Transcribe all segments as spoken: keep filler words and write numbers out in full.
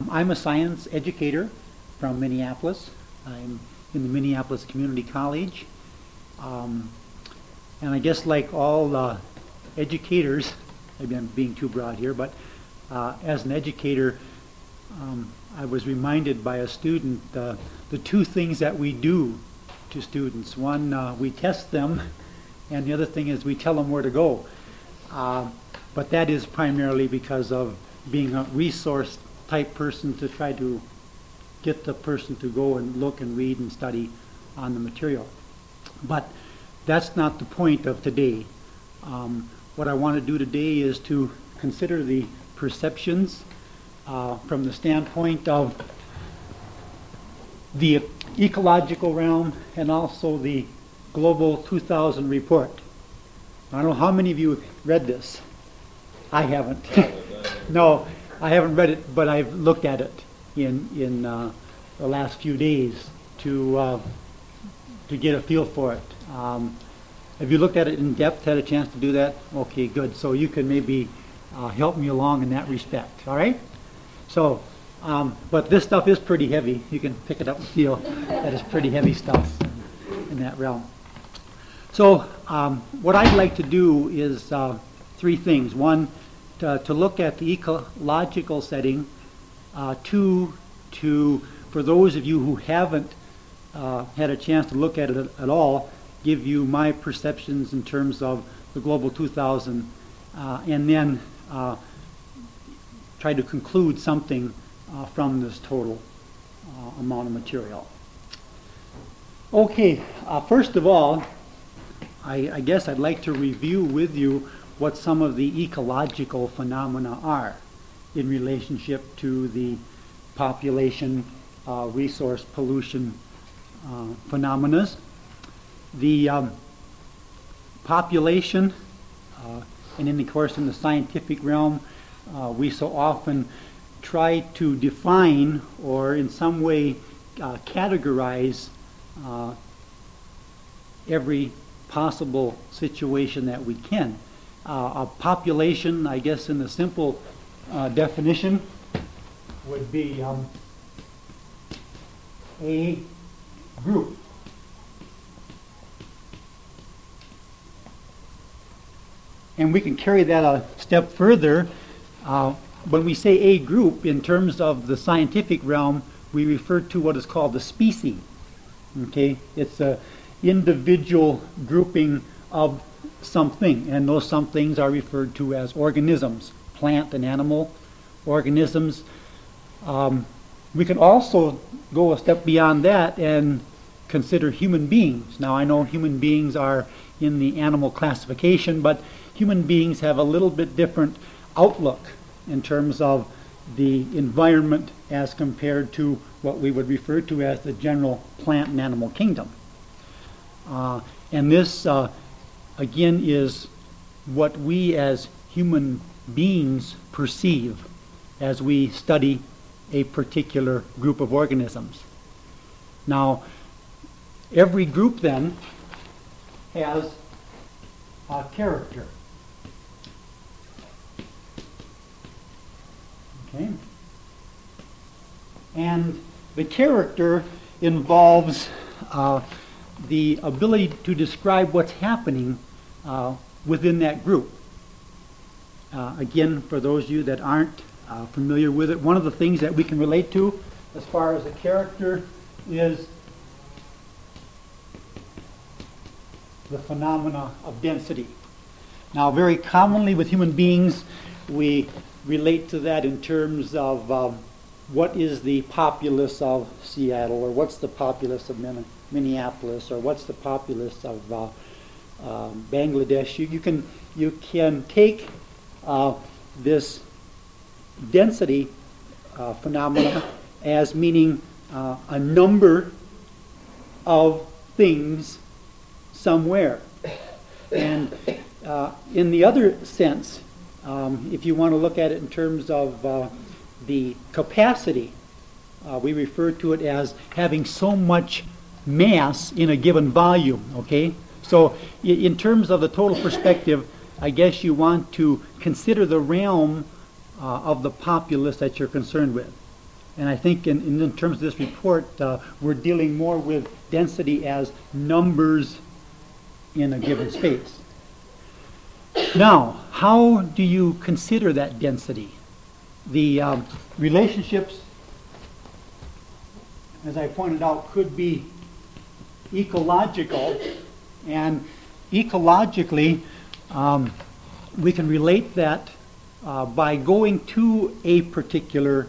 I'm a science educator from Minneapolis. I'm in the Minneapolis Community College. Um, and I guess like all uh, educators, maybe I'm being too broad here, but uh, as an educator, um, I was reminded by a student uh, the two things that we do to students. One, uh, we test them, and the other thing is we tell them where to go. Uh, but that is primarily because of being a resource type person to try to get the person to go and look and read and study on the material. But that's not the point of today. Um, what I want to do today is to consider the perceptions uh, from the standpoint of the ecological realm and also the Global two thousand report. I don't know how many of you have read this. I haven't. No, I haven't read it, but I've looked at it in in uh, the last few days to uh, to get a feel for it. Um, have you looked at it in depth? Had a chance to do that? Okay, good. So you can maybe uh, help me along in that respect. All right. So, um, but this stuff is pretty heavy. You can pick it up and feel that it's pretty heavy stuff in that realm. So, um, what I'd like to do is uh, three things. One, to, to look at the ecological setting. Uh, two, to, for those of you who haven't uh, had a chance to look at it at, at all, give you my perceptions in terms of the Global two thousand, uh, and then uh, try to conclude something uh, from this total uh, amount of material. Okay, uh, first of all, I, I guess I'd like to review with you what some of the ecological phenomena are in relationship to the population uh, resource pollution uh, phenomena. The um, population, uh, and in the course in the scientific realm, uh, we so often try to define or in some way uh, categorize uh, every possible situation that we can. Uh, a population, I guess in the simple uh, definition, would be um, a group. And we can carry that a step further. Uh, when we say a group, in terms of the scientific realm, we refer to what is called the species. Okay, it's a individual grouping of something, and those somethings are referred to as organisms, plant and animal organisms. Um, we can also go a step beyond that and consider human beings. Now, I know human beings are in the animal classification, but human beings have a little bit different outlook in terms of the environment as compared to what we would refer to as the general plant and animal kingdom. Uh, and this, uh, again, is what we as human beings perceive as we study a particular group of organisms. Now, every group then has a character. Okay? And the character involves uh, the ability to describe what's happening uh, within that group. Uh, again, for those of you that aren't uh, familiar with it, one of the things that we can relate to as far as a character is the phenomena of density. Now, very commonly with human beings, we relate to that in terms of um, what is the populace of Seattle, or what's the populace of Min- Minneapolis, or what's the populace of uh, uh, Bangladesh. You, you can you can take uh, this density uh, phenomena as meaning uh, a number of things somewhere, and uh, in the other sense, um, if you want to look at it in terms of uh, the capacity, uh, we refer to it as having so much mass in a given volume. Okay, so in terms of the total perspective, I guess you want to consider the realm uh, of the populace that you're concerned with. And I think in, in, in terms of this report, uh, we're dealing more with density as numbers in a given space. Now, how do you consider that density? The um, relationships, as I pointed out, could be ecological, and ecologically um, we can relate that uh, by going to a particular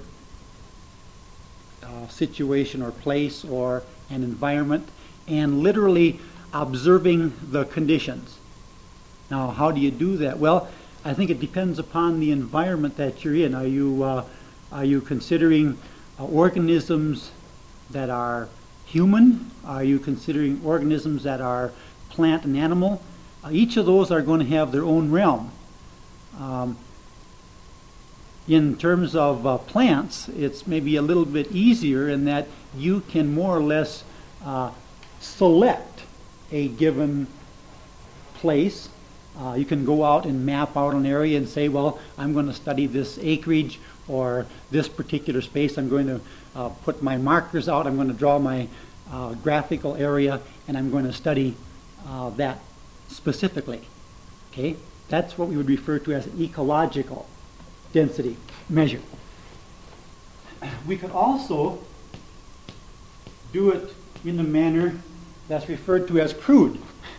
uh, situation or place or an environment and literally observing the conditions. Now, how do you do that? Well, I think it depends upon the environment that you're in. Are you uh, are you considering uh, organisms that are human? Are you considering organisms that are plant and animal? Uh, each of those are going to have their own realm. Um, in terms of uh, plants, it's maybe a little bit easier in that you can more or less uh, select a given place. Uh, you can go out and map out an area and say, well, I'm going to study this acreage or this particular space. I'm going to uh, put my markers out. I'm going to draw my uh, graphical area, and I'm going to study uh, that specifically. Okay, that's what we would refer to as an ecological density measure. We could also do it in the manner that's referred to as crude.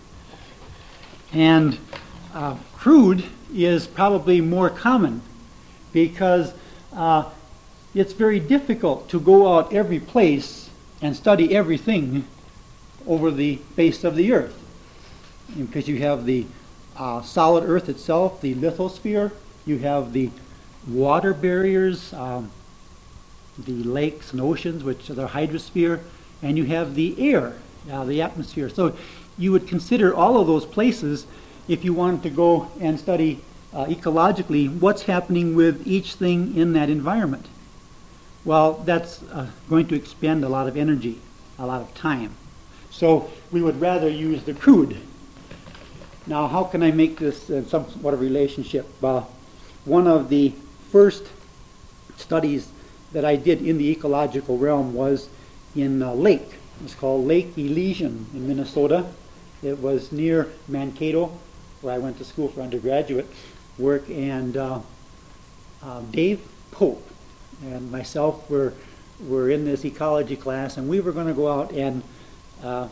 And uh, crude is probably more common because uh, it's very difficult to go out every place and study everything over the face of the earth. Because you have the uh, solid earth itself, the lithosphere, you have the water barriers, um, the lakes and oceans, which are the hydrosphere, and you have the air, uh, the atmosphere. So you would consider all of those places if you wanted to go and study uh, ecologically what's happening with each thing in that environment. Well, that's uh, going to expend a lot of energy, a lot of time. So we would rather use the crude. Now, how can I make this uh, somewhat of a relationship? Uh, one of the first studies that I did in the ecological realm was in a lake. It's called Lake Elysian in Minnesota. It was near Mankato, where I went to school for undergraduate work, and uh, uh, Dave Pope and myself were were in this ecology class, and we were going to go out and uh,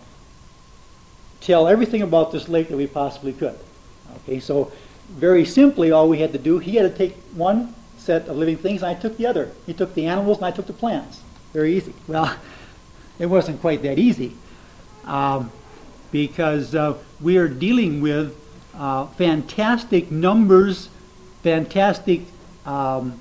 tell everything about this lake that we possibly could. Okay, so very simply, all we had to do, he had to take one set of living things, and I took the other. He took the animals, and I took the plants. Very easy. Well, it wasn't quite that easy. Um, because uh, we are dealing with uh, fantastic numbers, fantastic um,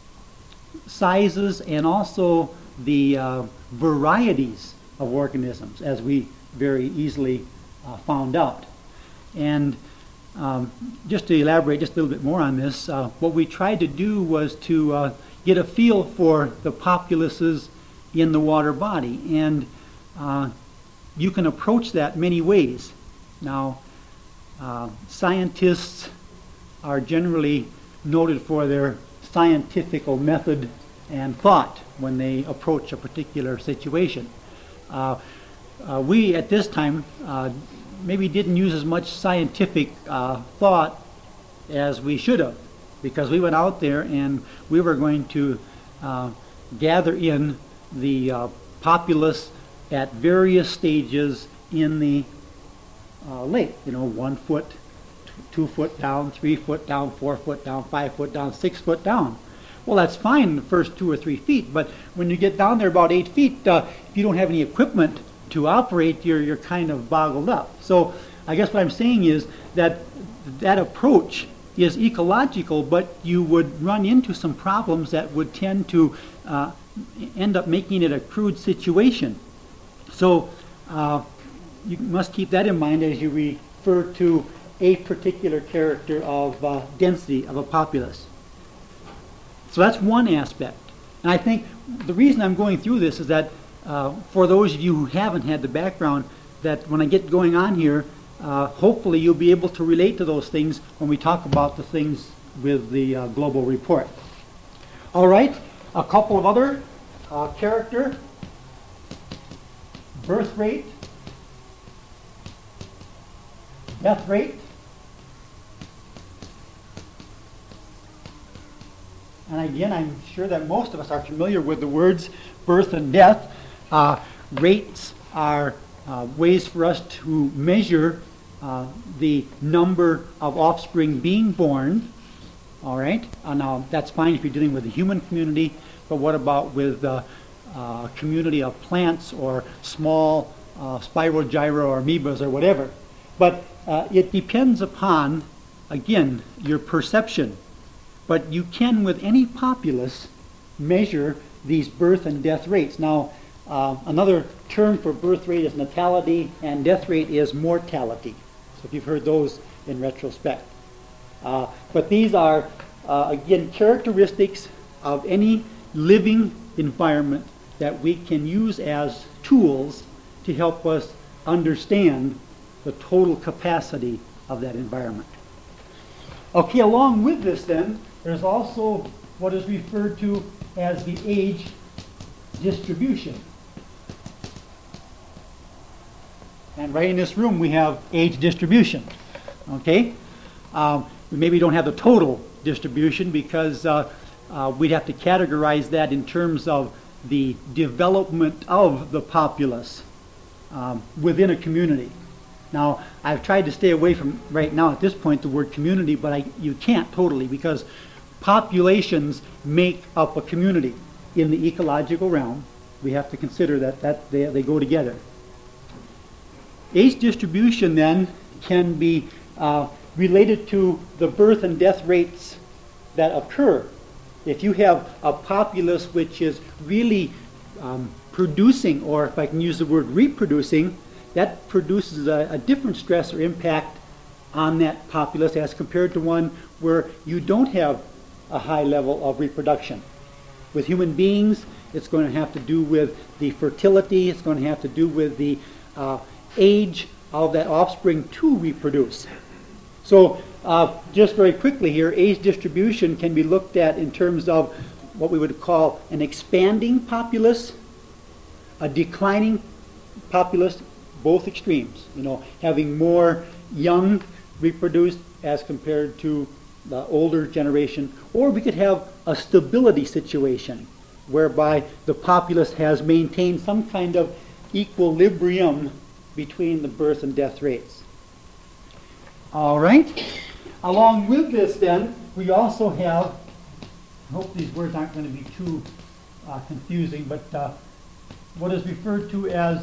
sizes, and also the uh, varieties of organisms, as we very easily uh, found out. And um, just to elaborate just a little bit more on this, uh, what we tried to do was to uh, get a feel for the populaces in the water body. And uh, you can approach that many ways. Now, uh, scientists are generally noted for their scientific method and thought when they approach a particular situation. Uh, uh, we, at this time, uh, maybe didn't use as much scientific uh, thought as we should have, because we went out there and we were going to uh, gather in the uh, populace at various stages in the uh, lake. You know, one foot, t- two foot down, three foot down, four foot down, five foot down, six foot down. Well, that's fine the first two or three feet, but when you get down there about eight feet, uh, if you don't have any equipment to operate, you're you're kind of boggled up. So I guess what I'm saying is that that approach is ecological, but you would run into some problems that would tend to uh, end up making it a crude situation. So uh, you must keep that in mind as you refer to a particular character of uh, density of a populace. So that's one aspect. And I think the reason I'm going through this is that uh, for those of you who haven't had the background, that when I get going on here, uh, hopefully you'll be able to relate to those things when we talk about the things with the uh, global report. All right, a couple of other uh, character, birth rate, death rate, and again, I'm sure that most of us are familiar with the words birth and death. Uh, rates are uh, ways for us to measure uh, the number of offspring being born. All right, uh, now that's fine if you're dealing with the human community, but what about with uh, uh, a community of plants or small uh, spirogyra or amoebas or whatever? But uh, it depends upon, again, your perception. But you can, with any populace, measure these birth and death rates. Now, uh, another term for birth rate is natality, and death rate is mortality. So if you've heard those in retrospect. Uh, but these are, uh, again, characteristics of any living environment that we can use as tools to help us understand the total capacity of that environment. Okay, along with this then, there's also what is referred to as the age distribution. And right in this room we have age distribution. Okay? Um, we maybe don't have the total distribution because uh, uh, we'd have to categorize that in terms of the development of the populace um, within a community. Now, I've tried to stay away from, right now at this point, the word community, but I, you can't totally because populations make up a community. In the ecological realm, we have to consider that, that they, they go together. Age distribution then can be uh, related to the birth and death rates that occur. If you have a populace which is really um, producing, or if I can use the word reproducing, that produces a, a different stress or impact on that populace as compared to one where you don't have a high level of reproduction. With human beings, it's going to have to do with the fertility, it's going to have to do with the uh, age of that offspring to reproduce. So uh, just very quickly here, age distribution can be looked at in terms of what we would call an expanding populace, a declining populace, both extremes, you know, having more young reproduced as compared to the older generation, or we could have a stability situation whereby the populace has maintained some kind of equilibrium between the birth and death rates. All right. Along with this then, we also have, I hope these words aren't going to be too uh, confusing, but uh, what is referred to as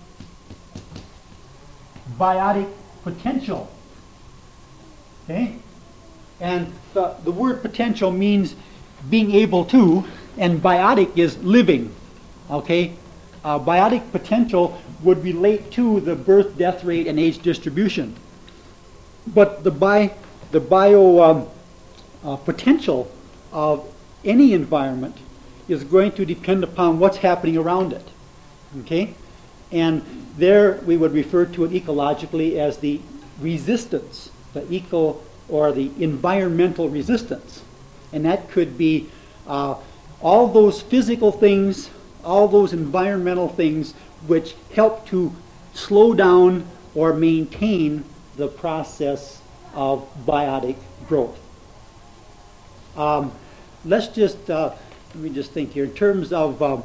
biotic potential. Okay? And the, the word potential means being able to, and biotic is living. Okay? Uh, biotic potential would relate to the birth, death rate, and age distribution. But the, bi, the bio um, uh, potential of any environment is going to depend upon what's happening around it. Okay? And there we would refer to it ecologically as the resistance, the eco or the environmental resistance. And that could be uh, all those physical things, all those environmental things which help to slow down or maintain the process of biotic growth. Um, let's just, uh, let me just think here, in terms of um,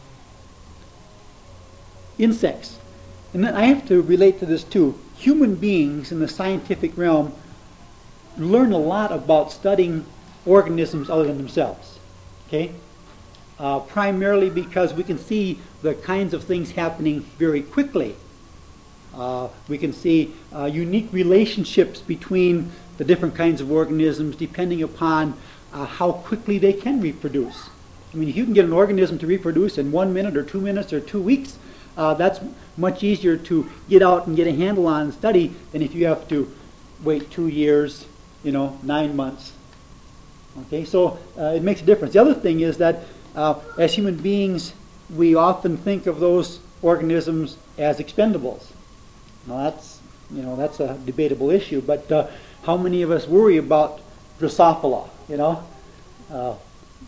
insects. And then I have to relate to this too. Human beings in the scientific realm learn a lot about studying organisms other than themselves. Okay? Uh, primarily because we can see the kinds of things happening very quickly. Uh, we can see uh, unique relationships between the different kinds of organisms depending upon uh, how quickly they can reproduce. I mean, if you can get an organism to reproduce in one minute or two minutes or two weeks, uh, that's much easier to get out and get a handle on and study than if you have to wait two years, you know, nine months. Okay, so uh, it makes a difference. The other thing is that uh, as human beings, we often think of those organisms as expendables. Now that's, you know, that's a debatable issue, but uh, how many of us worry about Drosophila, you know? Uh,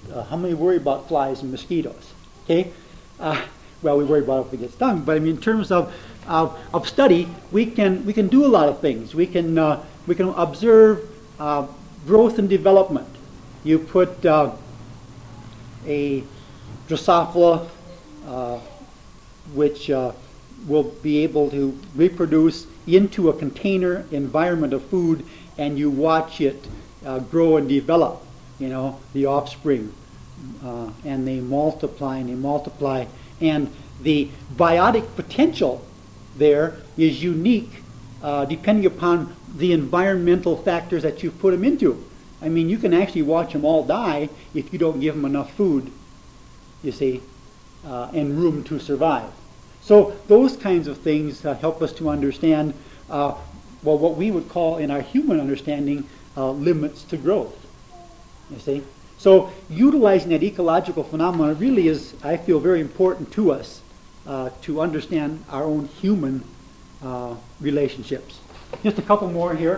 Uh, how many worry about flies and mosquitoes? Okay, uh, well, we worry about if we get stung, but I mean, in terms of of, of study, we can we can do a lot of things. We can uh, we can observe uh, growth and development. You put uh, a Drosophila, uh, which uh, will be able to reproduce into a container environment of food, and you watch it uh, grow and develop, you know, the offspring, uh, and they multiply and they multiply, and the biotic potential there is unique uh, depending upon the environmental factors that you put them into. I mean, you can actually watch them all die if you don't give them enough food, you see, uh, and room to survive. So those kinds of things uh, help us to understand, uh, well, what we would call in our human understanding, uh, limits to growth, you see. So utilizing that ecological phenomenon really is, I feel, very important to us uh, to understand our own human uh, relationships. Just a couple more here.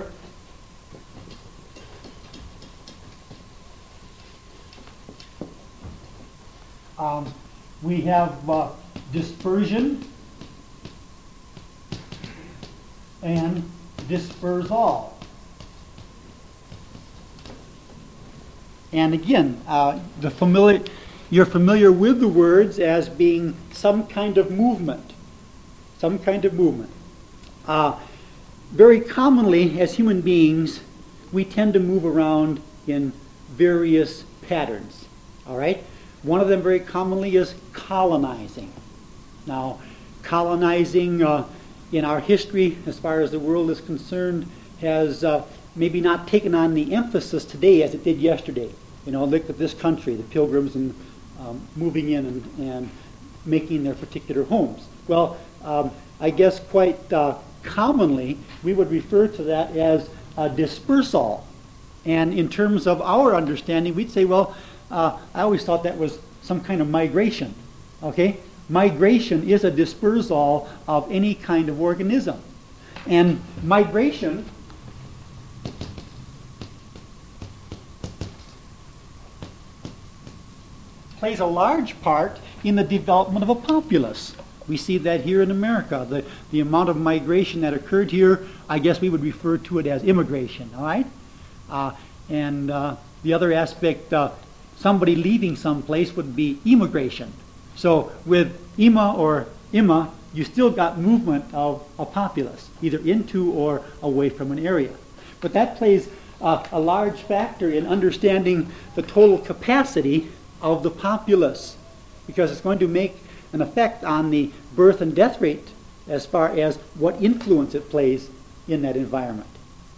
Um, we have uh, dispersion and dispersal. And again, uh, the familiar, you're familiar with the words as being some kind of movement. Some kind of movement. Uh, very commonly, as human beings, we tend to move around in various patterns. All right? One of them very commonly is colonizing. Now, colonizing uh, in our history, as far as the world is concerned, has uh, maybe not taken on the emphasis today as it did yesterday. You know, look at this country, the pilgrims and um, moving in and, and making their particular homes. Well, um, I guess quite uh, commonly we would refer to that as a dispersal. And in terms of our understanding, we'd say, well, uh, I always thought that was some kind of migration. Okay? Migration is a dispersal of any kind of organism. And migration plays a large part in the development of a populace. We see that here in America. The, the amount of migration that occurred here, I guess we would refer to it as immigration, all right? Uh, and uh, the other aspect, uh, somebody leaving someplace would be immigration. So with ima or imma, you still got movement of a populace, either into or away from an area. But that plays uh, a large factor in understanding the total capacity of the populace, because it's going to make an effect on the birth and death rate as far as what influence it plays in that environment.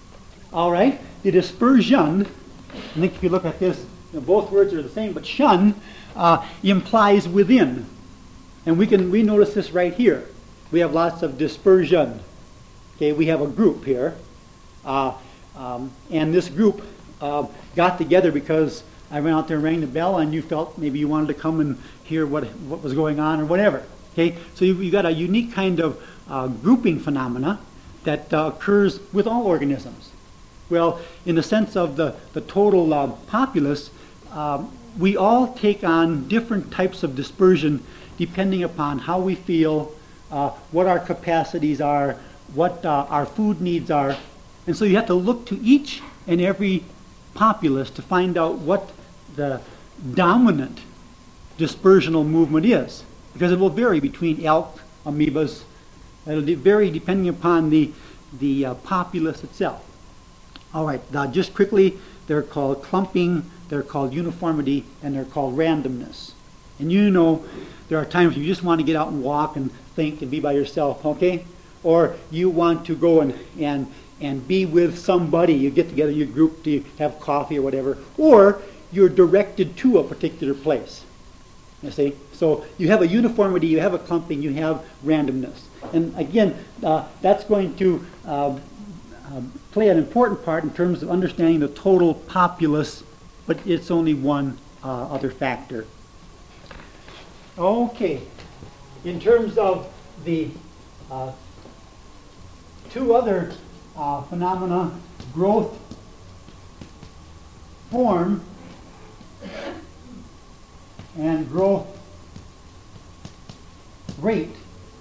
All right, the dispersion, I think if you look at this, you know, both words are the same, but shun uh, implies within. And we can we notice this right here. We have lots of dispersion. Okay, we have a group here. Uh, um, and this group uh, got together because I went out there and rang the bell, and you felt maybe you wanted to come and hear what what was going on or whatever. Okay, so you you got a unique kind of uh, grouping phenomena that uh, occurs with all organisms. Well, in the sense of the the total uh, populace, um, we all take on different types of dispersion depending upon how we feel, uh, what our capacities are, what uh, our food needs are, and so you have to look to each and every populace to find out what the dominant dispersional movement is, because it will vary between elk, amoebas. It'll vary depending upon the the uh, populace itself. All right, now just quickly, they're called clumping, they're called uniformity, and they're called randomness. And you know, there are times you just want to get out and walk and think and be by yourself, okay? Or you want to go and and and be with somebody. You get together, you group to have coffee or whatever, or you're directed to a particular place. You see? So you have a uniformity, you have a clumping, you have randomness. And again, uh, that's going to uh, uh, play an important part in terms of understanding the total populace, but it's only one uh, other factor. Okay. In terms of the uh, two other uh, phenomena, growth, form, and growth rate.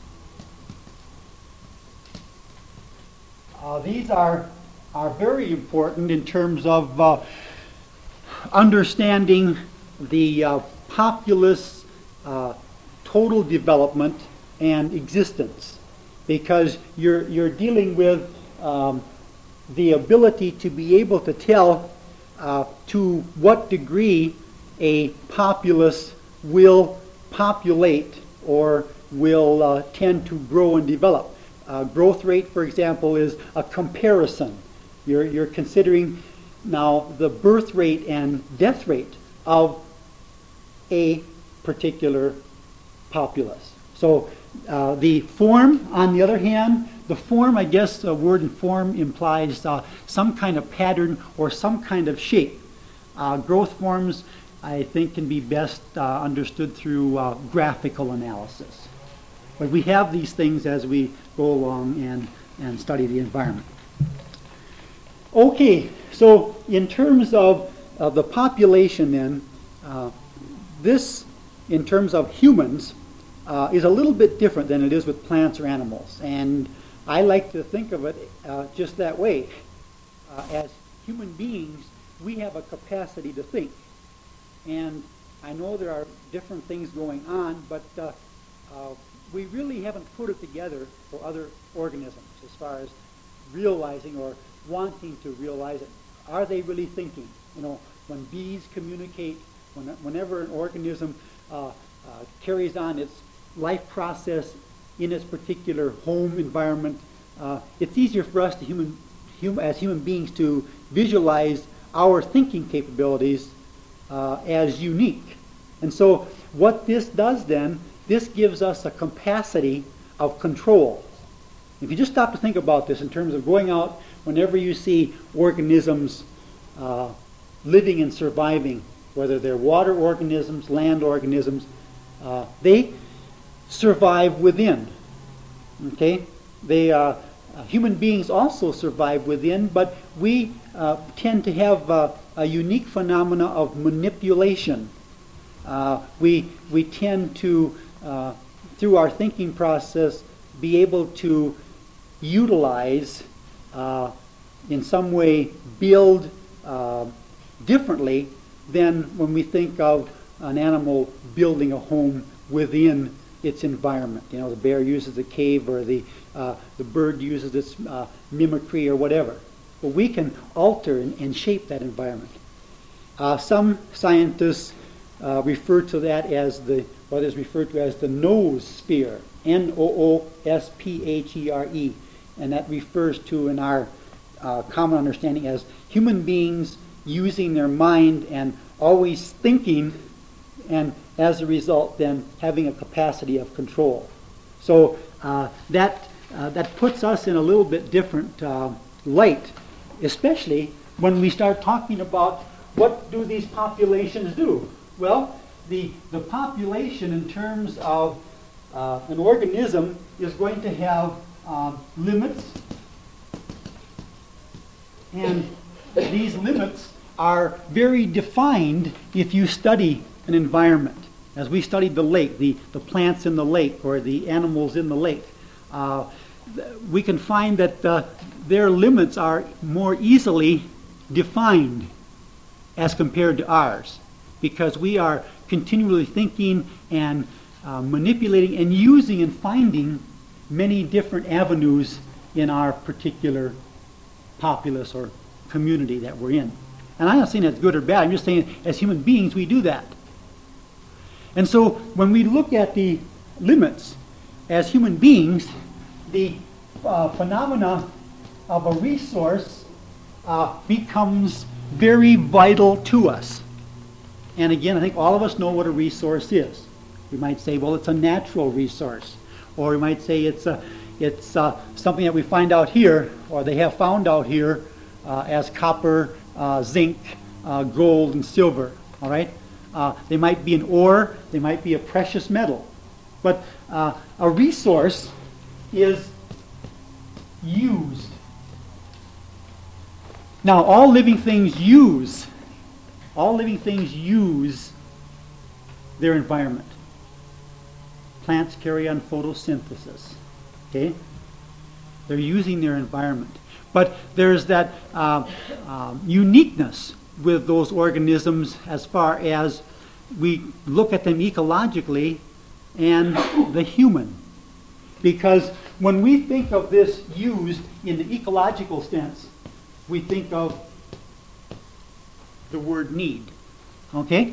Uh, these are, are very important in terms of uh, understanding the uh, populace uh, total development and existence, because you're, you're dealing with um, the ability to be able to tell uh, to what degree a populace will populate or will uh, tend to grow and develop. Uh, growth rate, for example, is a comparison. You're, you're considering now the birth rate and death rate of a particular populace. So uh, the form, on the other hand, the form, I guess the word in form implies uh, some kind of pattern or some kind of shape. Uh, growth forms, I think, can be best uh, understood through uh, graphical analysis. But we have these things as we go along and, and study the environment. Okay, so in terms of, of the population then, uh, this, in terms of humans, uh, is a little bit different than it is with plants or animals. And I like to think of it uh, just that way. Uh, as human beings, we have a capacity to think. And I know there are different things going on, but uh, uh, we really haven't put it together for other organisms as far as realizing or wanting to realize it. Are they really thinking? You know, when bees communicate, when, whenever an organism uh, uh, carries on its life process in its particular home environment, uh, it's easier for us to human, hum, as human beings to visualize our thinking capabilities uh, as unique. And so what this does then, this gives us a capacity of control. If you just stop to think about this in terms of going out, whenever you see organisms uh, living and surviving, whether they're water organisms, land organisms, uh, they survive within. Okay? They, uh, uh, human beings also survive within, but we uh, tend to have uh, a unique phenomena of manipulation. Uh, we, we tend to, uh, through our thinking process, be able to utilize, uh, in some way, build uh, differently than when we think of an animal building a home within its environment. You know, the bear uses a cave, or the uh, the bird uses its uh, mimicry, or whatever. But we can alter and, and shape that environment. Uh, some scientists uh, refer to that as the what is referred to as the noosphere, N O O S P H E R E, and that refers to, in our uh, common understanding, as human beings using their mind and always thinking, and as a result then having a capacity of control. So uh, that uh, that puts us in a little bit different uh, light, especially when we start talking about what do these populations do. Well, the, the population in terms of uh, an organism is going to have um, limits, and these limits are very defined if you study an environment. As we studied the lake, the, the plants in the lake, or the animals in the lake, uh, we can find that uh, their limits are more easily defined as compared to ours, because we are continually thinking and uh, manipulating and using and finding many different avenues in our particular populace or community that we're in. And I'm not saying that's good or bad. I'm just saying as human beings we do that. And so when we look at the limits as human beings, the uh, phenomena of a resource uh, becomes very vital to us. And again, I think all of us know what a resource is. We might say, well, it's a natural resource. Or we might say it's, a, it's uh, something that we find out here, or they have found out here, uh, as copper, uh, zinc, uh, gold, and silver. All right? Uh, they might be an ore, they might be a precious metal. But uh, a resource is used. Now, all living things use, all living things use their environment. Plants carry on photosynthesis. Okay? They're using their environment. But there's that uh, um, uniqueness with those organisms as far as we look at them ecologically and the human. Because when we think of this used in the ecological sense, we think of the word need. Okay?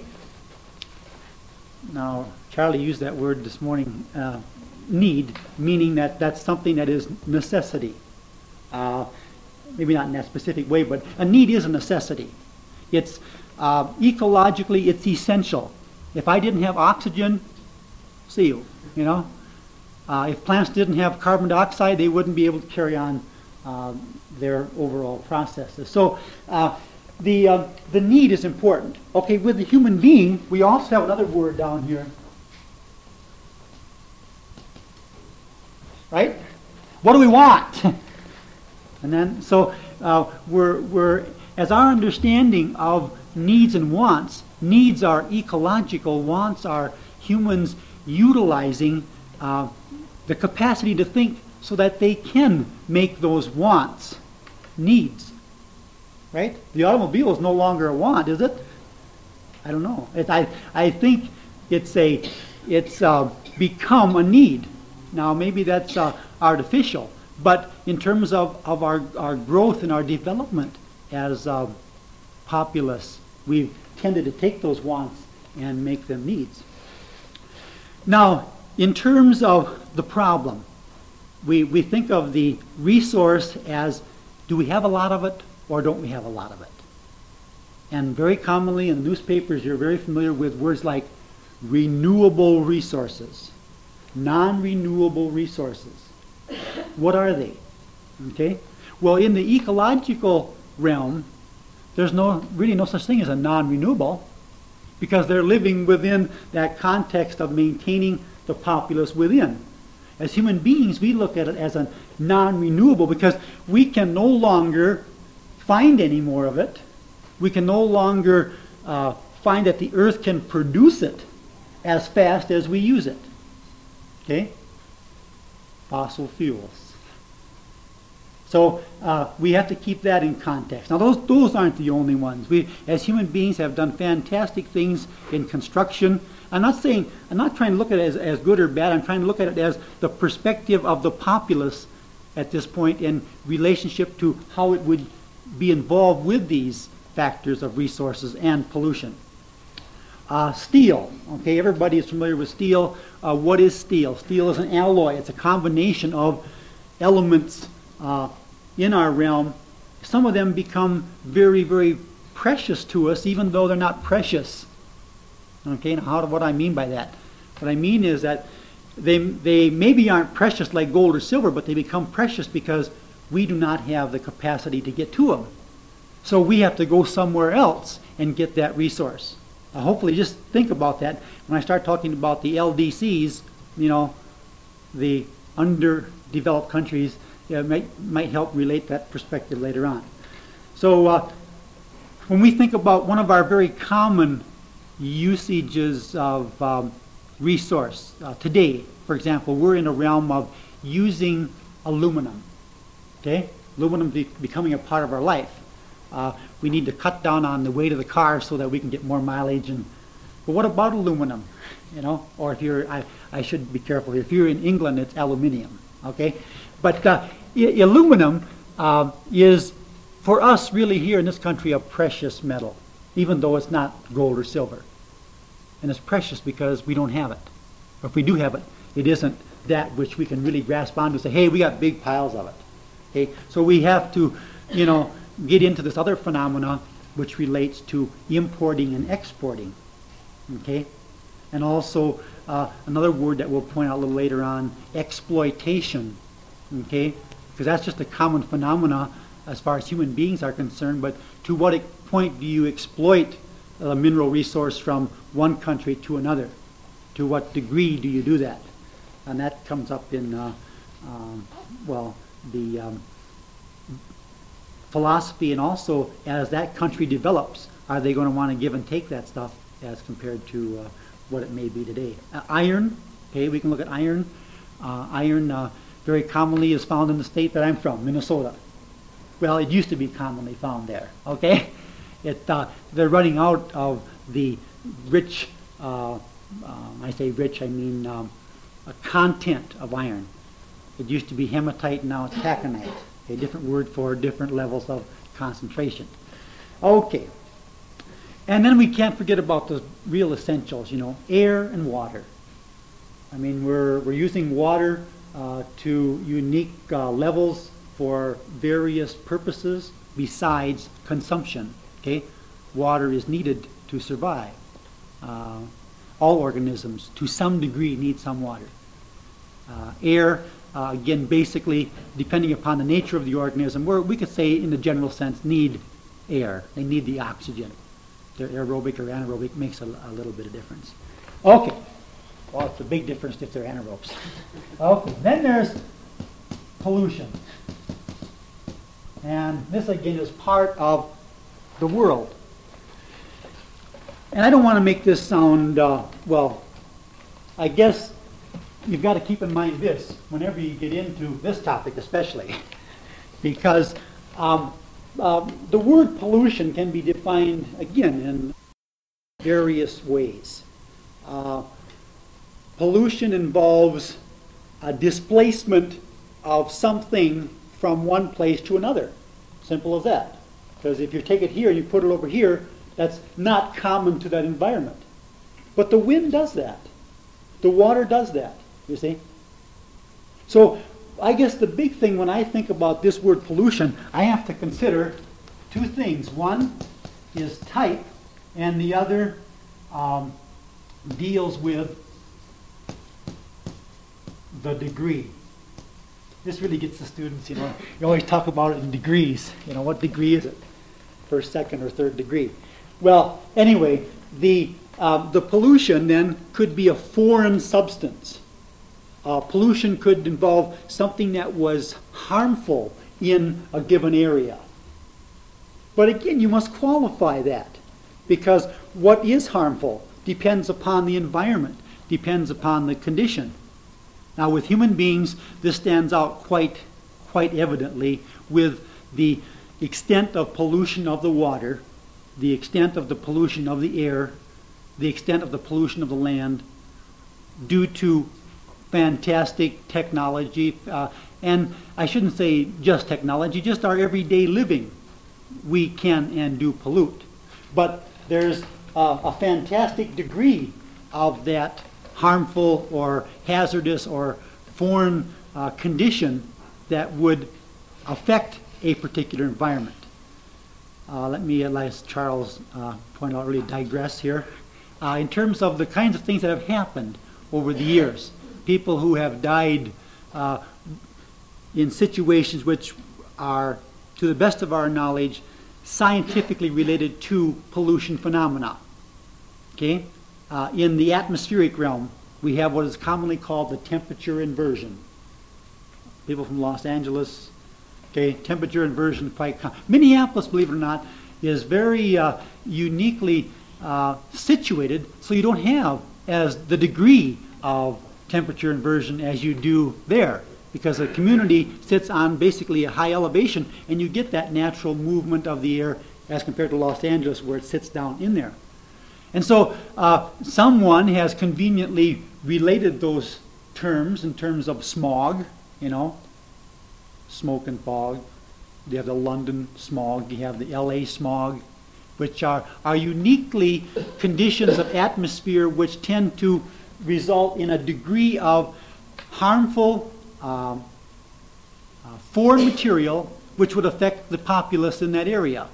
Now, Charlie used that word this morning, uh, need, meaning that that's something that is necessity. Uh, maybe not in that specific way, but a need is a necessity. It's uh, ecologically, it's essential. If I didn't have oxygen, see you, you know. Uh, if plants didn't have carbon dioxide, they wouldn't be able to carry on uh, their overall processes. So uh, the uh, the need is important. Okay, with the human being, we also have another word down here. Right? What do we want? And then, so uh, we're we're as our understanding of needs and wants. Needs are ecological. Wants are humans utilizing uh, the capacity to think so that they can make those wants needs. Right? The automobile is no longer a want, is it? I don't know. It, I I think it's a it's uh, become a need. Now maybe that's uh, artificial, but in terms of, of our, our growth and our development as uh, populace, we've tended to take those wants and make them needs. Now, in terms of the problem, we, we think of the resource as, do we have a lot of it or don't we have a lot of it? And very commonly in the newspapers, you're very familiar with words like renewable resources, non-renewable resources. What are they? Okay. Well, in the ecological realm, there's no really no such thing as a non-renewable, because they're living within that context of maintaining the populace within. As human beings, we look at it as a non-renewable because we can no longer find any more of it. We can no longer uh, find that the earth can produce it as fast as we use it. Okay? Fossil fuels. So uh, we have to keep that in context. Now those those aren't the only ones. We, as human beings, have done fantastic things in construction. I'm not saying, I'm not trying to look at it as, as good or bad. I'm trying to look at it as the perspective of the populace at this point in relationship to how it would be involved with these factors of resources and pollution. Uh, steel. Okay, everybody is familiar with steel. Uh, what is steel? Steel is an alloy. It's a combination of elements uh, in our realm. Some of them become very, very precious to us, even though they're not precious. Okay, now how, what do I mean by that? What I mean is that they, they maybe aren't precious like gold or silver, but they become precious because we do not have the capacity to get to them. So we have to go somewhere else and get that resource. Uh, hopefully just think about that. When I start talking about the L D Cs, you know, the underdeveloped countries, it might, might help relate that perspective later on. So uh, when we think about one of our very common usages of um, resource uh, today, for example, we're in a realm of using aluminum. Okay? Aluminum be becoming a part of our life. Uh, we need to cut down on the weight of the car so that we can get more mileage. And but what about aluminum? You know, or if you're, I, I should be careful. If you're in England, it's aluminium. Okay, but uh, I- aluminum uh, is for us really here in this country a precious metal, even though it's not gold or silver. And it's precious because we don't have it. Or if we do have it, it isn't that which we can really grasp onto and say, hey, we got big piles of it. Okay, so we have to, you know, get into this other phenomena which relates to importing and exporting. Okay? And also uh, another word that we'll point out a little later on, exploitation. Okay? Because that's just a common phenomena as far as human beings are concerned, but to what point do you exploit a mineral resource from one country to another? To what degree do you do that? And that comes up in, uh, um, well, the um, philosophy, and also as that country develops, are they going to want to give and take that stuff as compared to uh, what it may be today. Uh, iron, okay, we can look at iron. Uh, iron uh, very commonly is found in the state that I'm from, Minnesota. Well, it used to be commonly found there, okay? It, uh, they're running out of the rich, uh, um, I say rich, I mean um, a content of iron. It used to be hematite, now it's taconite. A different word for different levels of concentration. Okay. And then we can't forget about the real essentials, you know, air and water. I mean, we're, we're using water uh, to unique uh, levels for various purposes besides consumption, okay? Water is needed to survive. Uh, all organisms, to some degree, need some water. Uh, air, uh, again, basically, depending upon the nature of the organism, where we could say, in the general sense, need air. They need the oxygen. They're aerobic or anaerobic makes a, a little bit of difference. Okay. Well, it's a big difference if they're anaerobes. Okay. Then there's pollution. And this, again, is part of the world. And I don't want to make this sound, uh, well, I guess you've got to keep in mind this whenever you get into this topic especially. Because um, uh, the word pollution can be defined, again, in various ways. Uh, pollution involves a displacement of something from one place to another. Simple as that. Because if you take it here and you put it over here, that's not common to that environment. But the wind does that. The water does that, you see. So I guess the big thing when I think about this word pollution, I have to consider two things. One is type, and the other um, deals with the degree. This really gets the students, you know, you always talk about it in degrees. You know, what degree is it? First, second, or third degree. Well, anyway, the, uh, the pollution then could be a foreign substance. Uh, pollution could involve something that was harmful in a given area. But again, you must qualify that, because what is harmful depends upon the environment, depends upon the condition. Now, with human beings, this stands out quite, quite evidently with the extent of pollution of the water, the extent of the pollution of the air, the extent of the pollution of the land, due to fantastic technology, uh, and I shouldn't say just technology, just our everyday living, we can and do pollute. But there's uh, a fantastic degree of that harmful or hazardous or foreign uh, condition that would affect a particular environment. Uh, let me, as Charles uh, pointed out, really digress here. Uh, in terms of the kinds of things that have happened over the years, people who have died uh, in situations which are, to the best of our knowledge, scientifically related to pollution phenomena. Okay? Uh, in the atmospheric realm, we have what is commonly called the temperature inversion. People from Los Angeles, okay, temperature inversion quite common. Minneapolis, believe it or not, is very uh, uniquely uh, situated, so you don't have as the degree of temperature inversion as you do there, because the community sits on basically a high elevation, and you get that natural movement of the air as compared to Los Angeles, where it sits down in there. And so uh, someone has conveniently related those terms in terms of smog, you know, smoke and fog. You have the London smog, you have the L A smog, which are, are uniquely conditions of atmosphere which tend to result in a degree of harmful um, uh, foreign material which would affect the populace in that area.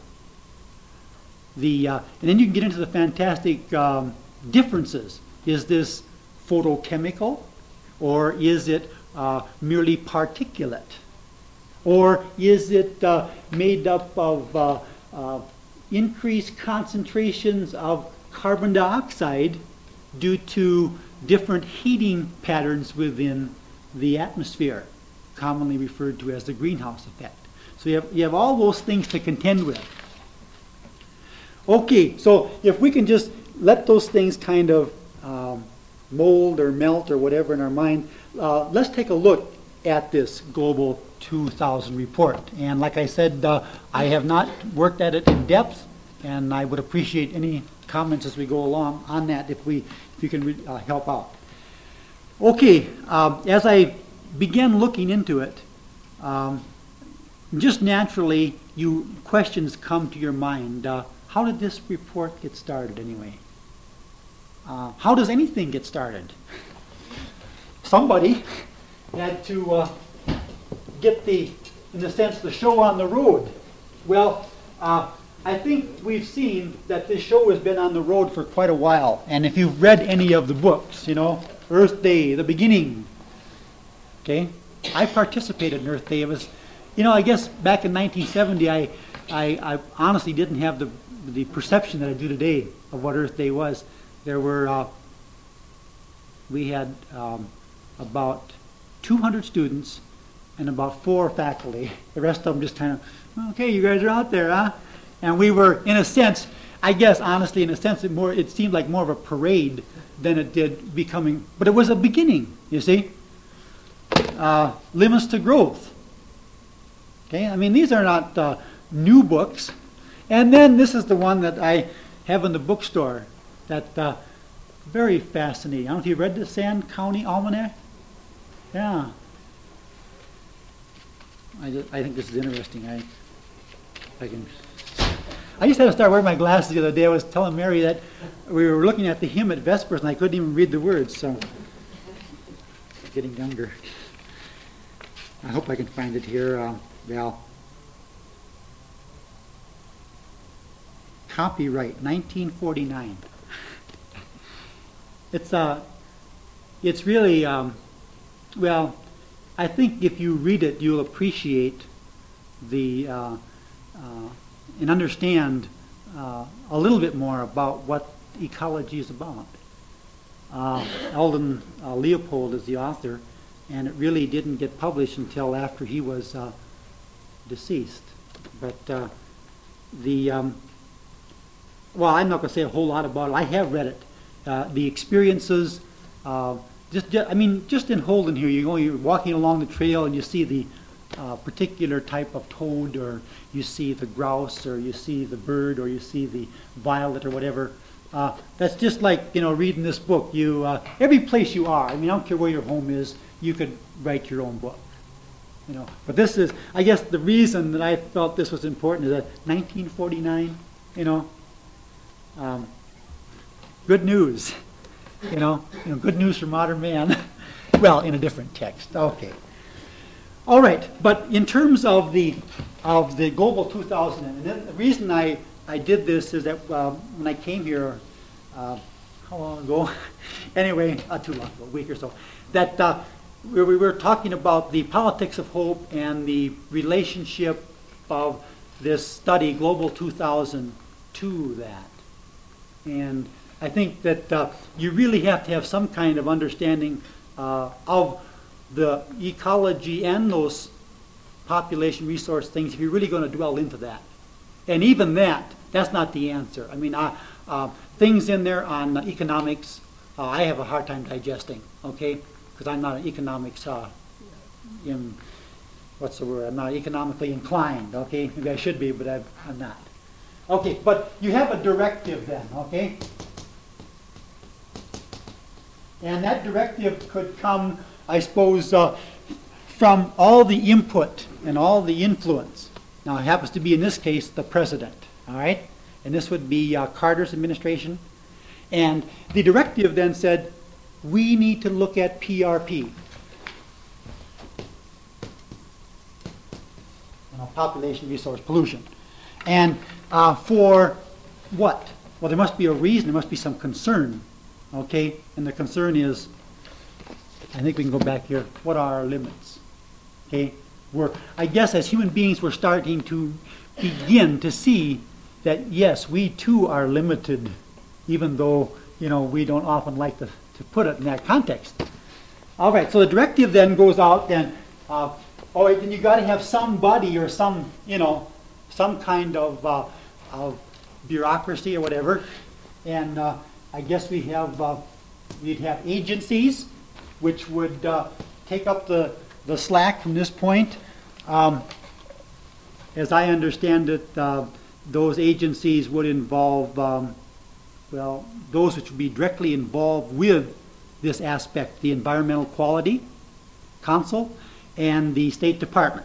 The, uh, and then you can get into the fantastic um, differences. Is this photochemical, or is it uh, merely particulate? Or is it uh, made up of uh, uh, increased concentrations of carbon dioxide due to different heating patterns within the atmosphere, commonly referred to as the greenhouse effect? So you have, you have all those things to contend with. Okay, so if we can just let those things kind of um, mold or melt or whatever in our mind, uh, let's take a look at this Global two thousand report. And like I said, uh, I have not worked at it in depth, and I would appreciate any comments as we go along on that if we if you can re- uh, help out. Okay, uh, as I began looking into it, um, just naturally, you questions come to your mind. Uh, how did this report get started anyway? Uh, how does anything get started? Somebody had to uh, get the, in a sense, the show on the road. Well, uh, I think we've seen that this show has been on the road for quite a while. And if you've read any of the books, you know, Earth Day, the beginning, okay, I participated in Earth Day. It was, you know, I guess back in nineteen seventy, I, I, I honestly didn't have the, the perception that I do today of what Earth Day was. There were, uh, we had um, about two hundred students and about four faculty. The rest of them just kind of, okay, you guys are out there, huh? And we were, in a sense, I guess, honestly, in a sense, it more it seemed like more of a parade than it did becoming, but it was a beginning, you see. Uh, limits to growth. Okay, I mean, these are not uh, new books. And then this is the one that I have in the bookstore. That uh, very fascinating. I don't know if you read the Sand County Almanac. Yeah. I, just, I think this is interesting. I, I can. I just had to start wearing my glasses the other day. I was telling Mary that we were looking at the hymn at Vespers, and I couldn't even read the words. So, getting younger. I hope I can find it here, uh, Val. Copyright nineteen forty-nine. It's uh, it's really um, well. I think if you read it, you'll appreciate the uh, uh, and understand uh, a little bit more about what ecology is about. Uh, Eldon uh, Leopold is the author, and it really didn't get published until after he was uh, deceased. But uh, the um, well, I'm not going to say a whole lot about it. I have read it. Uh, the experiences, uh, just, just I mean, just in Holden here, you go, you're walking along the trail and you see the uh, particular type of toad, or you see the grouse, or you see the bird, or you see the violet, or whatever. Uh, that's just like, you know, reading this book. You uh, every place you are. I mean, I don't care where your home is. You could write your own book. You know, but this is, I guess, the reason that I felt this was important is that nineteen forty-nine. You know. Um, Good news, you know, you know, good news for modern man. Well, in a different text. Okay. All right, but in terms of the of the Global two thousand, and then the reason I, I did this is that uh, when I came here, uh, how long ago? Anyway, uh, too long ago, a week or so, that uh, we, we were talking about the politics of hope and the relationship of this study, Global two thousand, to that. And I think that uh, you really have to have some kind of understanding uh, of the ecology and those population resource things if you're really going to dwell into that. And even that, that's not the answer. I mean, uh, uh, things in there on uh, economics, uh, I have a hard time digesting, okay? Because I'm not an economics, uh, in, what's the word? I'm not economically inclined, okay? Maybe I should be, but I've, I'm not. Okay, but you have a directive then, okay? And that directive could come, I suppose, uh, from all the input and all the influence. Now, it happens to be, in this case, the president, all right? And this would be uh, Carter's administration. And the directive then said, we need to look at P R P. You know, population resource pollution. And uh, for what? Well, there must be a reason, there must be some concern. Okay, and the concern is, I think we can go back here, what are our limits? Okay, we're, I guess as human beings we're starting to begin to see that yes, we too are limited, even though, you know, we don't often like to, to put it in that context. All right, so the directive then goes out and, uh, all right, then you got to have somebody or some, you know, some kind of, uh, of bureaucracy or whatever, and uh, I guess we have uh, You'd have agencies, which would uh, take up the, the slack from this point. Um, as I understand it, uh, those agencies would involve, um, well, those which would be directly involved with this aspect, the Environmental Quality Council and the State Department.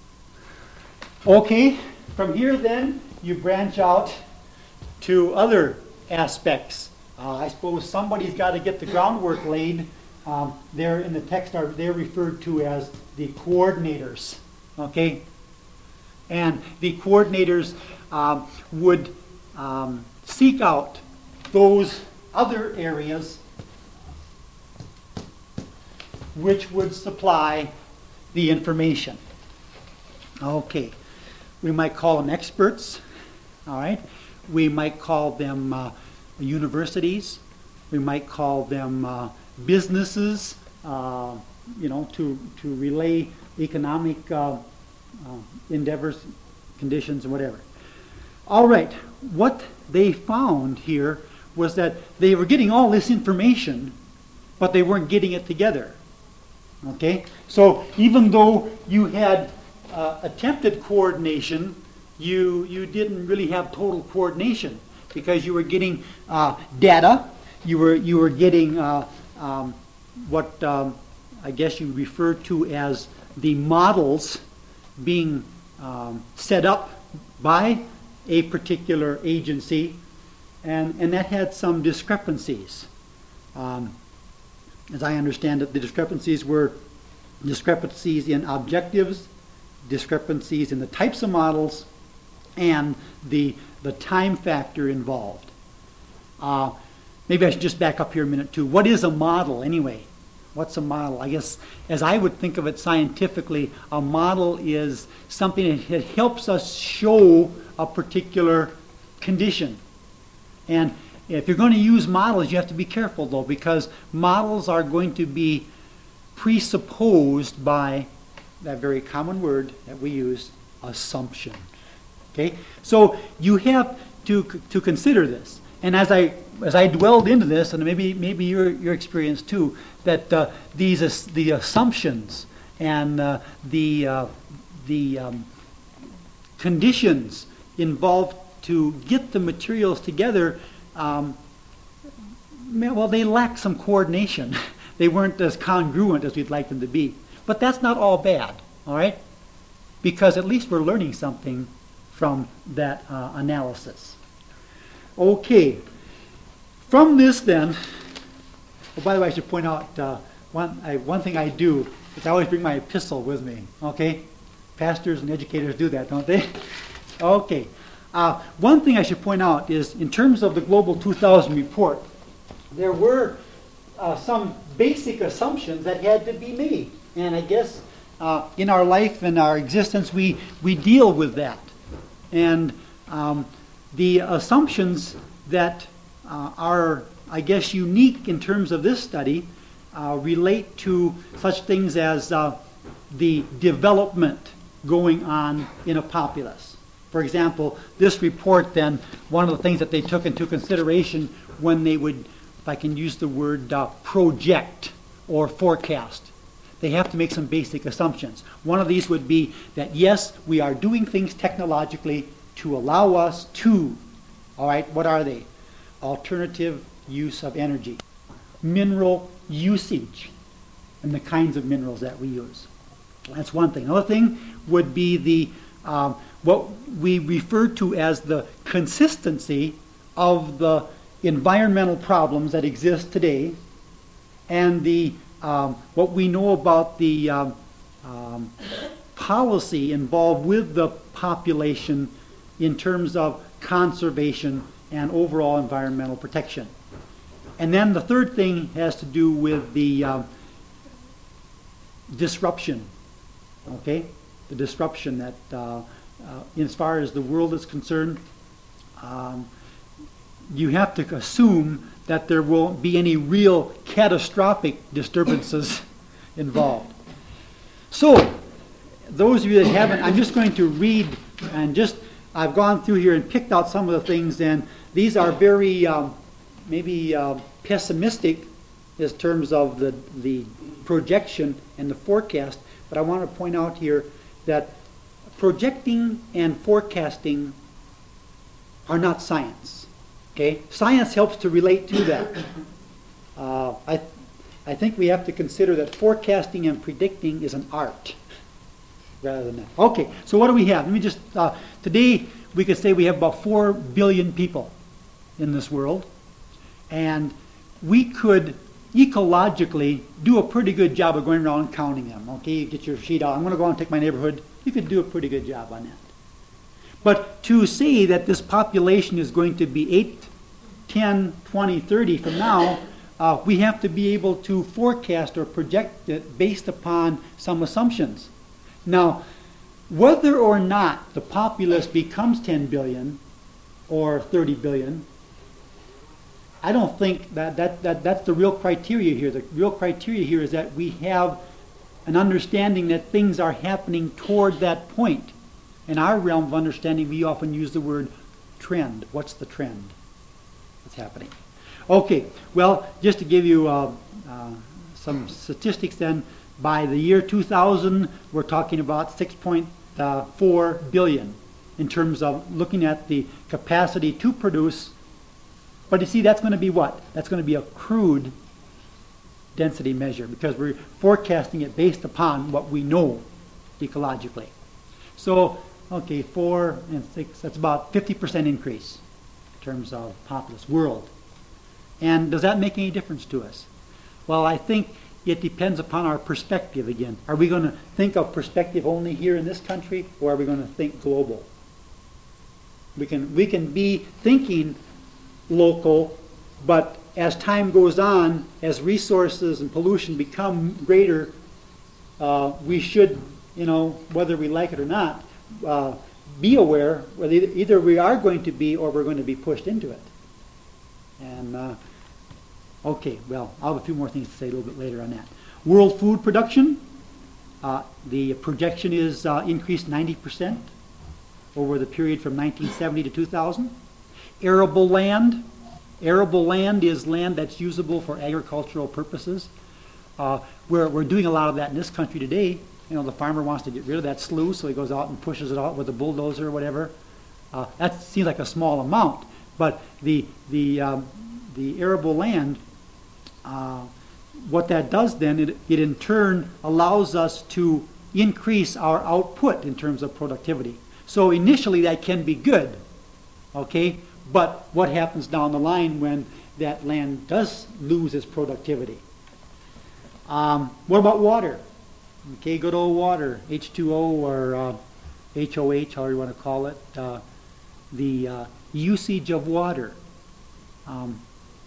Okay, from here then, you branch out to other aspects. Uh, I suppose somebody's got to get the groundwork laid. Um, there in the text are they're referred to as the coordinators. Okay, and the coordinators um, would um, seek out those other areas which would supply the information. Okay, we might call them experts. All right, we might call them uh, universities. We might call them uh, businesses. Uh, you know, to to relay economic uh, uh, endeavors, conditions, and whatever. All right, what they found here was that they were getting all this information, but they weren't getting it together. Okay, so even though you had uh, attempted coordination, you you didn't really have total coordination because you were getting uh, data, you were you were getting uh, um, what um, I guess you refer to as the models being um, set up by a particular agency, and and that had some discrepancies. Um, As I understand it, the discrepancies were discrepancies in objectives, discrepancies in the types of models, and the the time factor involved. Uh, maybe I should just back up here a minute too. What is a model anyway? What's a model? I guess as I would think of it scientifically, a model is something that helps us show a particular condition. And if you're going to use models, you have to be careful, though, because models are going to be presupposed by that very common word that we use, assumption. Okay? So you have to to consider this. And as I as I dwelled into this, and maybe maybe your your experience too, that uh, these uh, the assumptions and uh, the uh, the um, conditions involved to get the materials together. Um, well, they lack some coordination. They weren't as congruent as we'd like them to be. But that's not all bad, all right? Because at least we're learning something from that uh, analysis. Okay. From this then, oh, by the way, I should point out uh, one, I, one thing I do is I always bring my epistle with me, okay? Pastors and educators do that, don't they? Okay. Uh, one thing I should point out is, in terms of the Global two thousand report, there were uh, some basic assumptions that had to be made. And I guess uh, in our life and our existence, we, we deal with that. And um, the assumptions that uh, are, I guess, unique in terms of this study uh, relate to such things as uh, the development going on in a populace. For example, this report then, one of the things that they took into consideration when they would, if I can use the word, uh, project or forecast, they have to make some basic assumptions. One of these would be that, yes, we are doing things technologically to allow us to, all right, what are they? Alternative use of energy, mineral usage, and the kinds of minerals that we use. That's one thing. Another thing would be the um, what we refer to as the consistency of the environmental problems that exist today, and the um, what we know about the um, um, policy involved with the population in terms of conservation and overall environmental protection. And then the third thing has to do with the um, disruption, okay? The disruption that, uh, uh, as far as the world is concerned, um, you have to assume that there won't be any real catastrophic disturbances involved. So, those of you that haven't, I'm just going to read and just, I've gone through here and picked out some of the things, and these are very um, maybe uh, pessimistic in terms of the, the projection and the forecast, but I want to point out here that projecting and forecasting are not science. Okay? Science helps to relate to that. Uh, I, I think we have to consider that forecasting and predicting is an art rather than that. Okay, so what do we have? Let me just, uh, today we could say we have about four billion people in this world, and we could ecologically do a pretty good job of going around and counting them. Okay, you get your sheet out. I'm going to go out and take my neighborhood. You could do a pretty good job on that. But to say that this population is going to be eight, ten, twenty, thirty from now, uh, we have to be able to forecast or project it based upon some assumptions. Now, whether or not the populace becomes ten billion or thirty billion, I don't think that, that, that that's the real criteria here. The real criteria here is that we have an understanding that things are happening toward that point. In our realm of understanding, we often use the word trend. What's the trend that's happening? Okay, well, just to give you uh, uh, some statistics then, by the year two thousand, we're talking about six point four billion in terms of looking at the capacity to produce. But you see, that's going to be what? That's going to be a crude density measure because we're forecasting it based upon what we know ecologically. So, okay, four and six, that's about fifty percent increase in terms of populous world. And does that make any difference to us? Well, I think it depends upon our perspective again. Are we going to think of perspective only here in this country, or are we going to think global? We can, we can be thinking local, but as time goes on, as resources and pollution become greater, uh, we should, you know, whether we like it or not, uh, be aware whether either we are going to be or we're going to be pushed into it. And uh, okay, well, I'll have a few more things to say a little bit later on that. World food production, uh, the projection is uh, increased ninety percent over the period from nineteen seventy to two thousand. Arable land. Arable land is land that's usable for agricultural purposes. Uh, we're, we're doing a lot of that in this country today. You know, the farmer wants to get rid of that slough, so he goes out and pushes it out with a bulldozer or whatever. Uh, that seems like a small amount, but the the um, the arable land, uh, what that does then, it, it in turn allows us to increase our output in terms of productivity. So initially that can be good, okay? But what happens down the line when that land does lose its productivity? Um, what about water? Okay, good old water, H two O or uh, H O H, however you want to call it. Uh, the uh, usage of water. Um,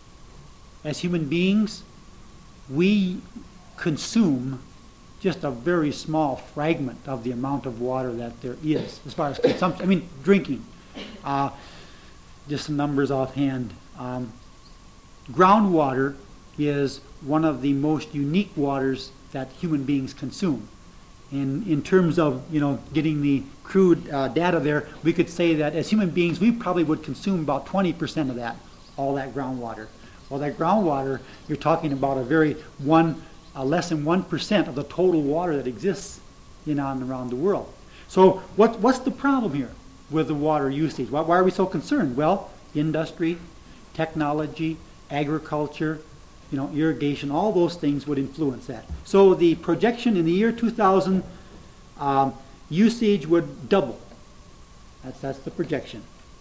as human beings, we consume just a very small fragment of the amount of water that there is as far as consumption. I mean, drinking. Uh, just some numbers offhand. Um, groundwater is one of the most unique waters that human beings consume. And in terms of, you know, getting the crude uh, data there, we could say that as human beings, we probably would consume about twenty percent of that, all that groundwater. Well, that groundwater, you're talking about a very one, uh, less than one percent of the total water that exists in and around the world. So what, what's the problem here with the water usage? Why, why are we so concerned? Well, industry, technology, agriculture, you know, irrigation, all those things would influence that. So the projection in the year two thousand, um, usage would double. That's, that's the projection.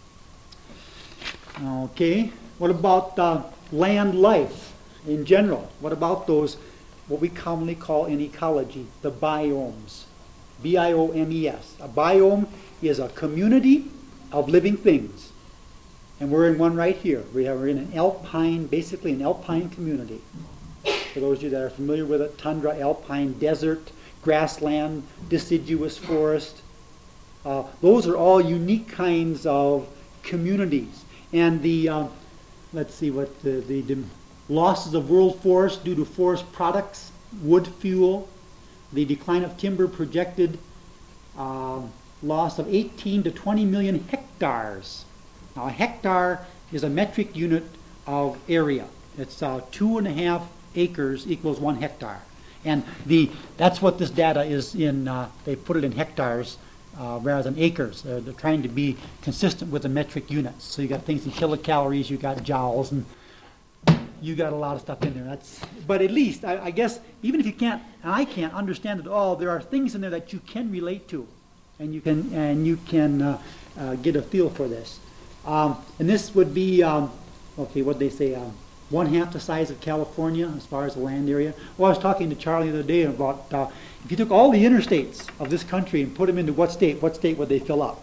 Okay, what about uh, land life in general? What about those, what we commonly call in ecology, the biomes? B I O M E S. A biome is a community of living things. And we're in one right here. We are in an alpine, basically an alpine community. For those of you that are familiar with it, tundra, alpine, desert, grassland, deciduous forest. Uh, those are all unique kinds of communities. And the, uh, let's see what the, the, the losses of world forests due to forest products, wood fuel, the decline of timber projected uh, loss of eighteen to twenty million hectares. Now, a hectare is a metric unit of area. It's uh, two and a half acres equals one hectare. And the that's what this data is in, uh, they put it in hectares uh, rather than acres. They're, they're trying to be consistent with the metric units. So you got things in kilocalories, you got joules, and you got a lot of stuff in there. That's, but at least, I, I guess, even if you can't, and I can't understand it all, there are things in there that you can relate to, and you can, and you can uh, uh, get a feel for this. Um, and this would be, um, okay, what they say, um, one half the size of California as far as the land area. Well, I was talking to Charlie the other day about uh, if you took all the interstates of this country and put them into what state, what state would they fill up?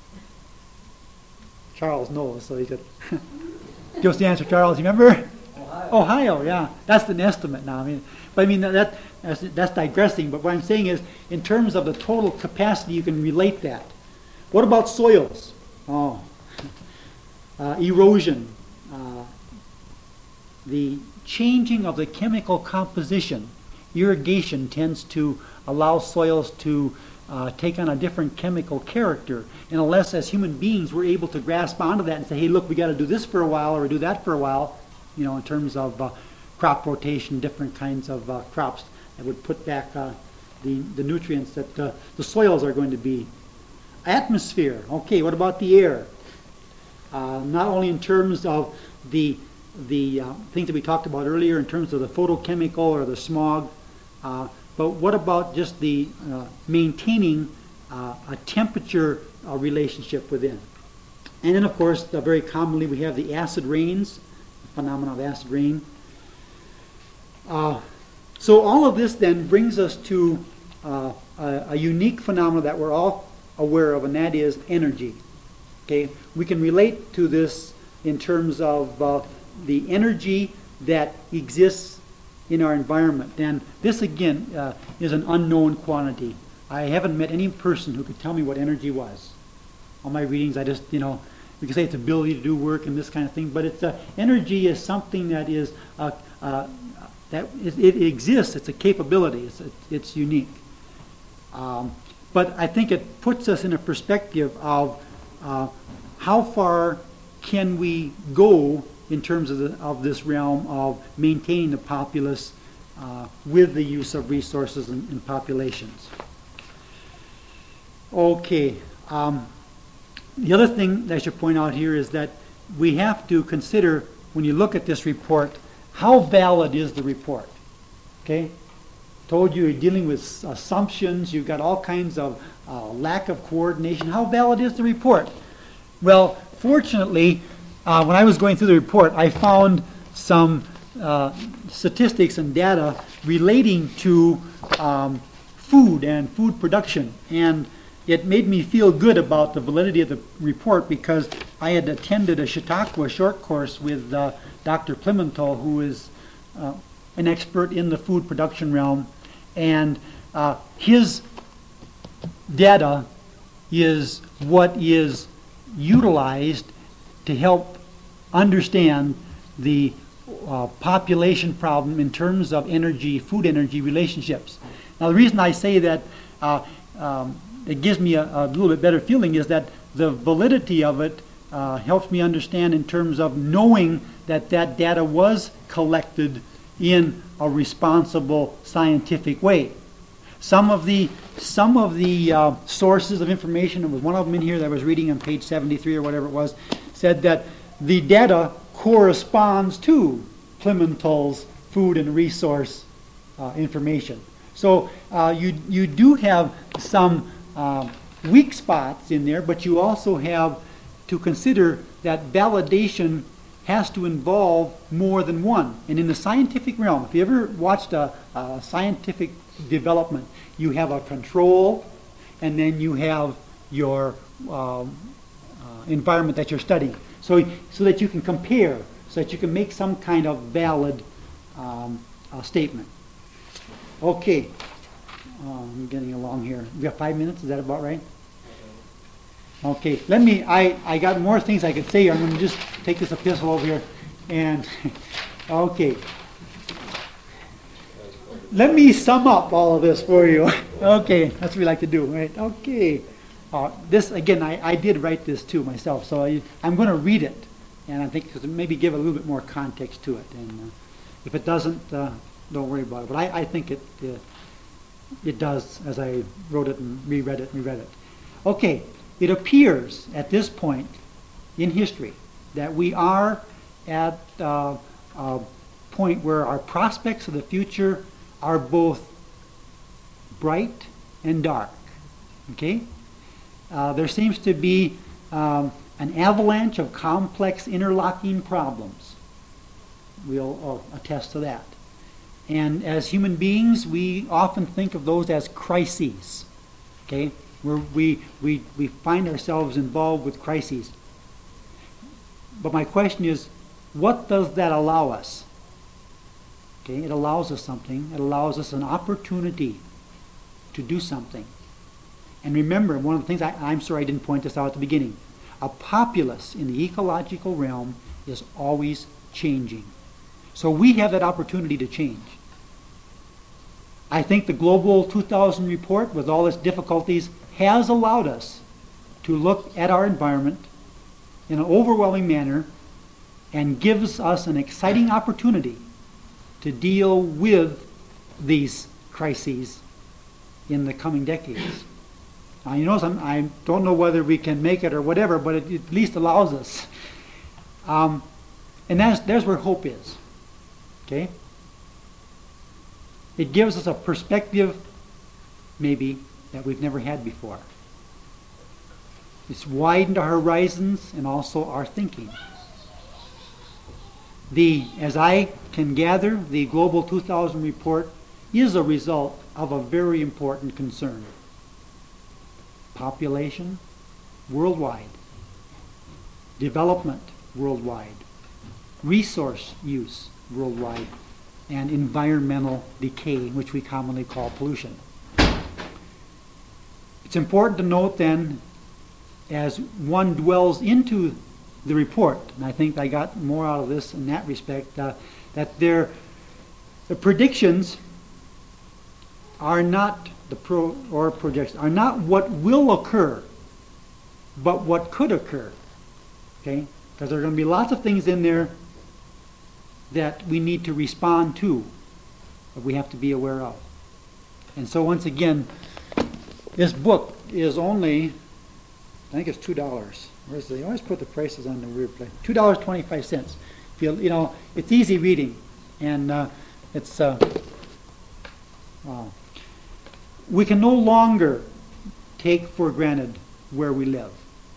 Charles knows, so he could give us the answer. Charles, you remember? Ohio. Ohio, yeah, that's an estimate now. I mean, but I mean that that's, that's digressing. But what I'm saying is, in terms of the total capacity, you can relate that. What about soils? Oh, uh, erosion. Uh, The changing of the chemical composition, irrigation tends to allow soils to uh, take on a different chemical character. And unless as human beings we're able to grasp onto that and say, hey, look, we got to do this for a while or do that for a while, you know, in terms of uh, crop rotation, different kinds of uh, crops that would put back uh, the, the nutrients that uh, the soils are going to be. Atmosphere, okay, what about the air? Uh, not only in terms of the the uh, things that we talked about earlier in terms of the photochemical or the smog, uh, but what about just the uh, maintaining uh, a temperature uh, relationship within? And then, of course, uh, very commonly we have the acid rains, the phenomenon of acid rain. Uh, so all of this then brings us to uh, a, a unique phenomenon that we're all aware of, and that is energy. Okay, we can relate to this in terms of uh, the energy that exists in our environment. And this again uh, is an unknown quantity. I haven't met any person who could tell me what energy was. All my readings, I just, you know, we can say it's ability to do work and this kind of thing, but it's uh, energy is something that is, uh, uh, that is, it exists, it's a capability, it's, it's unique. Um, but I think it puts us in a perspective of uh, how far can we go in terms of, the, of this realm of maintaining the populace uh, with the use of resources and, and populations. Okay. Um, the other thing that I should point out here is that we have to consider, when you look at this report, how valid is the report? Okay? Told you you're dealing with assumptions, you've got all kinds of uh, lack of coordination. How valid is the report? Well, fortunately, Uh, when I was going through the report, I found some uh, statistics and data relating to um, food and food production. And it made me feel good about the validity of the report because I had attended a Chautauqua short course with uh, Doctor Plimental, who is uh, an expert in the food production realm. And uh, his data is what is utilized to help understand the uh, population problem in terms of energy, food energy relationships. Now the reason I say that uh, um, it gives me a, a little bit better feeling is that the validity of it uh, helps me understand in terms of knowing that that data was collected in a responsible scientific way. Some of the some of the uh, sources of information, there was one of them in here that I was reading on page seventy-three or whatever it was, said that the data corresponds to Plimental's food and resource uh, information. So uh, you you do have some uh, weak spots in there, but you also have to consider that validation has to involve more than one. And in the scientific realm, if you ever watched a, a scientific development, you have a control, and then you have your um, uh, environment that you're studying. So, so that you can compare, so that you can make some kind of valid um, uh, statement. Okay, uh, I'm getting along here. We got five minutes, is that about right? Okay, let me, I, I got more things I could say. I'm going to just take this epistle over here and, okay. Let me sum up all of this for you. Okay, that's what we like to do, right? Okay. Uh, this, again, I, I did write this too myself, so I, I'm going to read it, and I think maybe give a little bit more context to it. And uh, If it doesn't, uh, don't worry about it. But I, I think it, uh, it does, as I wrote it and reread it and reread it. Okay, it appears at this point in history that we are at uh, a point where our prospects of the future are both bright and dark. Okay? Uh, there seems to be um, an avalanche of complex interlocking problems. We'll uh, attest to that. And as human beings, we often think of those as crises. Okay? Where we, we, we find ourselves involved with crises. But my question is, what does that allow us? Okay, it allows us something. It allows us an opportunity to do something. And remember, one of the things, I, I'm sorry I didn't point this out at the beginning, a populace in the ecological realm is always changing. So we have that opportunity to change. I think the Global two thousand report, with all its difficulties, has allowed us to look at our environment in an overwhelming manner and gives us an exciting opportunity to deal with these crises in the coming decades. Now, you notice I'm, I don't know whether we can make it or whatever, but it, it at least allows us. Um, and that's, that's where hope is. Okay? It gives us a perspective, maybe, that we've never had before. It's widened our horizons and also our thinking. The, as I can gather, the Global two thousand report is a result of a very important concern. Population worldwide. Development worldwide. Resource use worldwide. And environmental decay, which we commonly call pollution. It's important to note then, as one dwells into the report, and I think I got more out of this in that respect, uh, that there, the predictions are not the pro or projections are not what will occur, but what could occur. Okay, because there are going to be lots of things in there that we need to respond to, that we have to be aware of. And so once again, this book is only, I think it's two dollars. Where's the, they always put the prices on the weird place. Two dollars twenty-five cents. You, you know, it's easy reading, and uh, it's. Uh, wow. We can no longer take for granted where we live.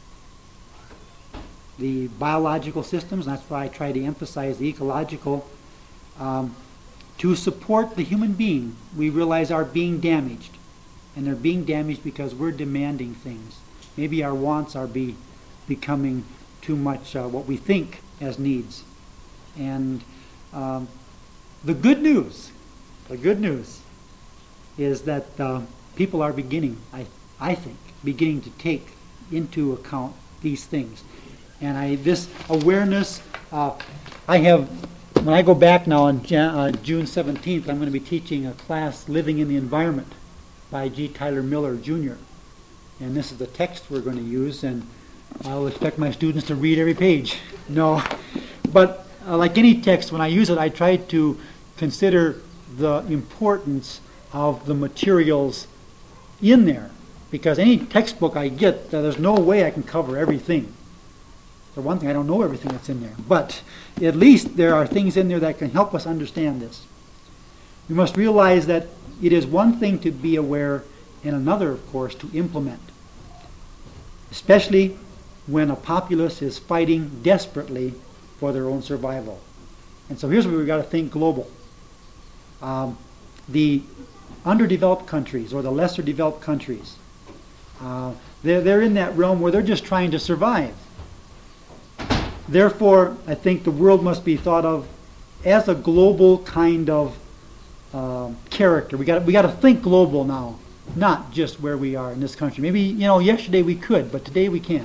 The biological systems, and that's why I try to emphasize the ecological, um, to support the human being, we realize are being damaged. And they're being damaged because we're demanding things. Maybe our wants are be, becoming too much uh, what we think as needs. And um, the good news, the good news is that uh, people are beginning, I, I think, beginning to take into account these things. And I, this awareness, uh, I have, when I go back now on Jan, uh, June seventeenth, I'm going to be teaching a class, Living in the Environment, by G. Tyler Miller, Junior And this is the text we're going to use, and I'll expect my students to read every page. No, but uh, like any text, when I use it, I try to consider the importance of the materials in there. Because any textbook I get, uh, there's no way I can cover everything. For one thing, I don't know everything that's in there. But at least there are things in there that can help us understand this. We must realize that it is one thing to be aware, and another, of course, to implement. Especially when a populace is fighting desperately for their own survival. And so here's where we've got to think global. Um, the underdeveloped countries, or the lesser developed countries, uh, they're, they're in that realm where they're just trying to survive. Therefore, I think the world must be thought of as a global kind of uh, character. We got we got to think global now, not just where we are in this country. Maybe, you know, yesterday we could, but today we can't.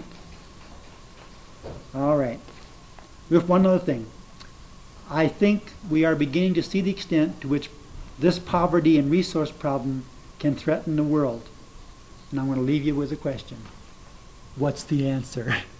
All right. With one other thing, I think we are beginning to see the extent to which this poverty and resource problem can threaten the world. And I'm going to leave you with a question. What's the answer?